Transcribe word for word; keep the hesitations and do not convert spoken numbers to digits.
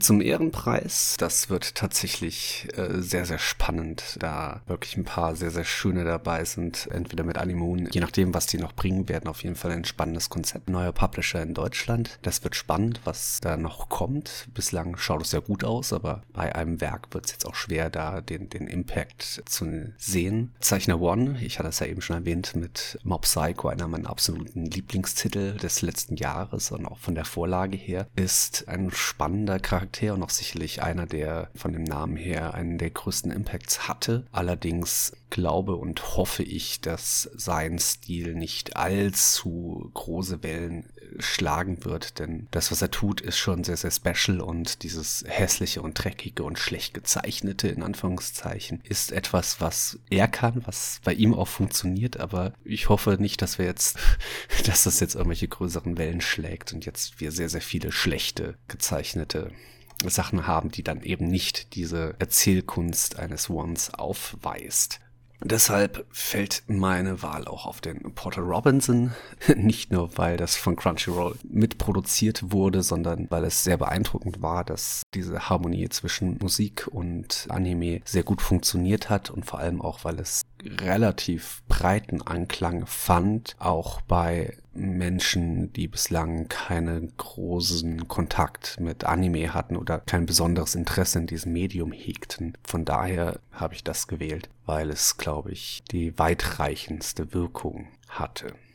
Zum Ehrenpreis, das wird tatsächlich äh, sehr, sehr spannend, da wirklich ein paar sehr, sehr schöne dabei sind, entweder mit Animoon, je nachdem, was die noch bringen werden, auf jeden Fall ein spannendes Konzept. Neuer Publisher in Deutschland, das wird spannend, was da noch kommt. Bislang schaut es ja gut aus, aber bei einem Werk wird es jetzt auch schwer, da den, den Impact zu sehen. Zeichner One, ich hatte es ja eben schon erwähnt, mit Mob Psycho, einer meiner absoluten Lieblingstitel des letzten Jahres und auch von der Vorlage her, ist ein spannender Charakter und auch sicherlich einer, der von dem Namen her einen der größten Impacts hatte. Allerdings glaube und hoffe ich, dass sein Stil nicht allzu große Wellen schlagen wird, denn das, was er tut, ist schon sehr, sehr special und dieses hässliche und dreckige und schlecht gezeichnete, in Anführungszeichen, ist etwas, was er kann, was bei ihm auch funktioniert, aber ich hoffe nicht, dass wir jetzt, dass das jetzt irgendwelche größeren Wellen schlägt und jetzt wir sehr, sehr viele schlechte gezeichnete Sachen haben, die dann eben nicht diese Erzählkunst eines Ones aufweist. Deshalb fällt meine Wahl auch auf den Porter Robinson, nicht nur weil das von Crunchyroll mitproduziert wurde, sondern weil es sehr beeindruckend war, dass diese Harmonie zwischen Musik und Anime sehr gut funktioniert hat und vor allem auch, weil es relativ breiten Anklang fand, auch bei Menschen, die bislang keinen großen Kontakt mit Anime hatten oder kein besonderes Interesse in diesem Medium hegten. Von daher habe ich das gewählt, weil es, glaube ich, die weitreichendste Wirkung hatte.